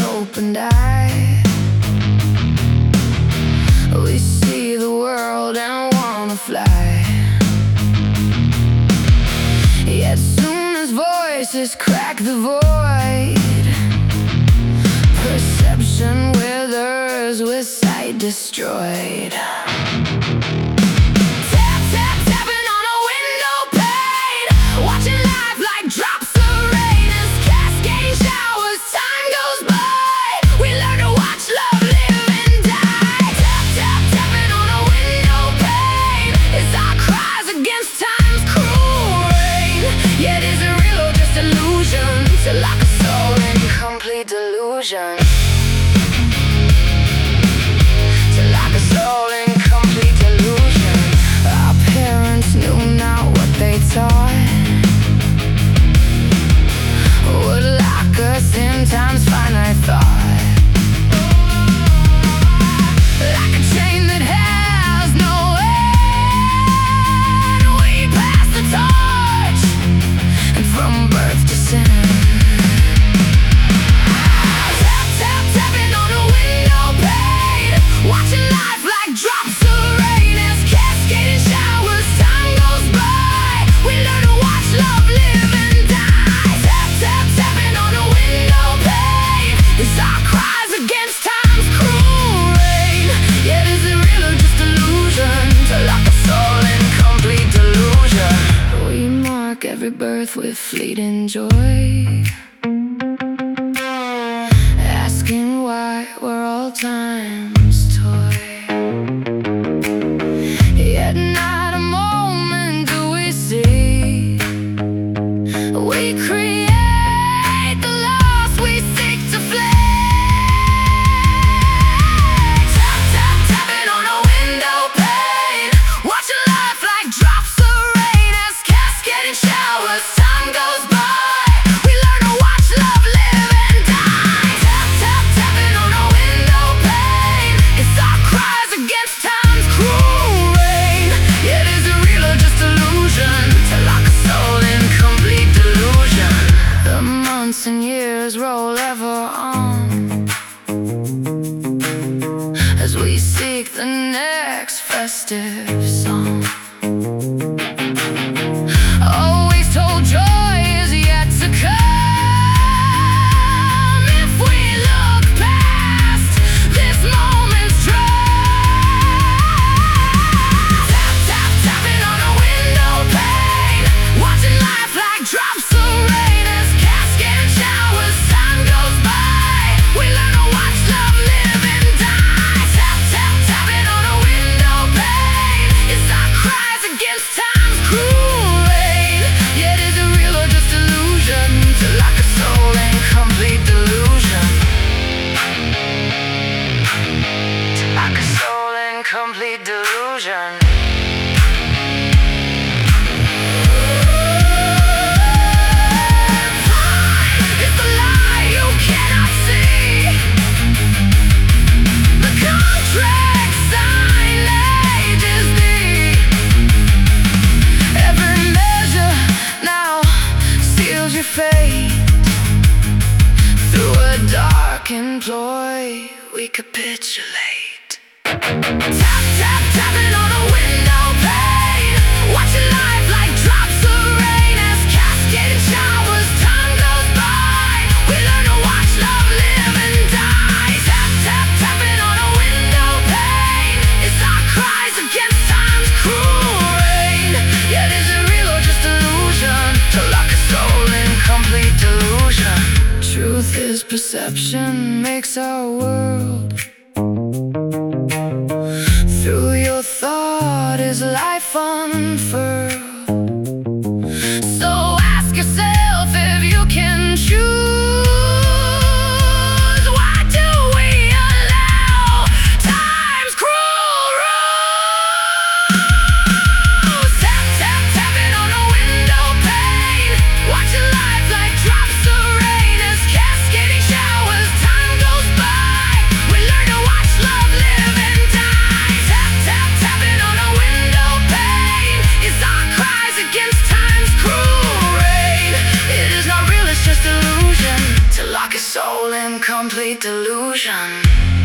opened eye. We see the world and wanna fly. Yet soon as voices crack the void, perception withers with sight destroyed. Tap, tap, tapping on a window pane, watching life like drops of rain as cascading showers. Time goes by, we learn to watch love live and die. Tap, tap, tapping on a window pane, it's our cries against time's cruel rain. Yet is it real or just illusion to lock a soul in complete delusion? To lock a soul in complete delusion. Our parents knew not what they taught, would lock us in time's finite thought. Like a chain that has no end, we pass the torch, and from birth to sin. Tap, tap, tapping on a window pane, watching life like drops of rain as cascading showers. Time goes by, we learn to watch love live and die. Tap, tap, tapping on a window pane, it's our cries against time's cruel rain. Yet is it real or just illusion to lock a soul in complete delusion? We mark every birth with fleeting joy, asking why we're all time's toy. Yet not a moment do we see. We create the loss we seek to flee. Tap, tap, tapping on a window pane, watching life like drops of rain as cascading showers. Time goes by, we learn to watch love live and die. Tap, tap, tapping on a window pane, it's our cries against time's cruel rain. Yet is it real or just illusion to lock a soul in complete delusion? The months and years roll ever on as we seek the next festive song. Always told joy is yet to come if we look past this moment's drive. Tap, tap, tapping on a window pane, watching life like drops of rain as cascading showers. Time goes by, we learn to watch love live and die. Tap, tap, tapping on a window pane, it's our cries against time's cruel rain. Yet is it real or just illusion to lock a soul in complete delusion? To lock a soul in complete delusion. It's the lie you cannot see, the contract signed ages thee. Every measure now seals your fate. Through a darkened ploy, we capitulate. Tap, tap, tapping on a window pane, watching life like drops of rain as cascading showers. Time goes by, we learn to watch love live and die. Tap, tap, tapping on a window pane, it's our cries against time's cruel rain. Yet is it real or just illusion to lock a soul in complete delusion? Truth is perception makes our world. Through your thought is life unfurled. So ask yourself if you can choose. Why do we allow time's cruel rules? Tap, tap, tapping on a window pane, watching life like drops of rain as cascading showers. Time goes by, we learn to complete delusion.